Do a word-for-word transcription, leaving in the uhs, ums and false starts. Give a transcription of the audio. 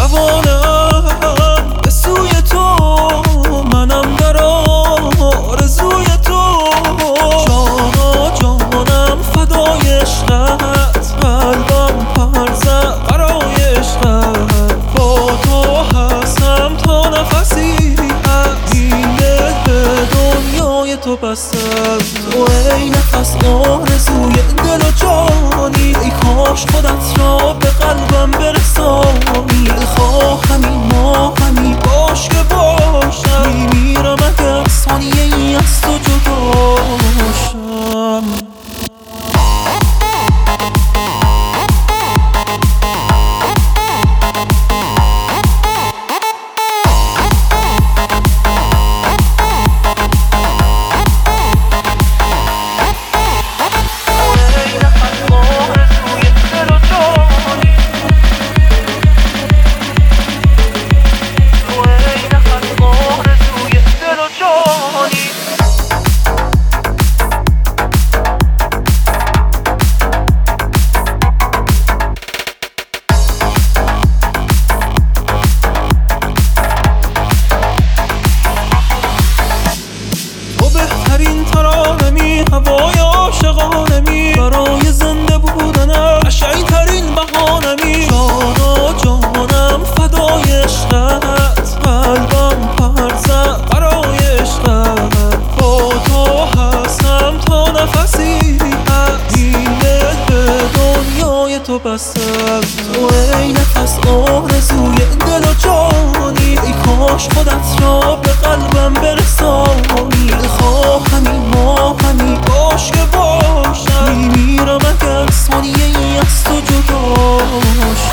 روانم به سوی تو، منم در آرزوی تو. جانا جانم فدای عشقت، قلبم پر زد برای عشقت. با تو هستم تا نفسی هست، این دل به دنیای تو بستم. تو ای نفس آرزوی دل و جانی، ای کاش خودت را به قلبم برسانی. خواهمی ما همی باش که باشم، میمیرم اگر ثانیه ای از تو جدا باشم. بهترین ترانمی، هوای عاشقانمی، برای زنده بودنم قشنگ ترین بهانمی. جانا جانم فدای عشقت، قلبم پر زد برای عشقت. با تو هستم تا نفسی هست، این دل به دنیای تو بستم. تو ای نفس آرزوی دل و جانی، ای کاش خودت را به قلبم برسانی. خواهمی ما همی باش که باشم، میمیرم اگر ثانیه ای از تو جدا باشم.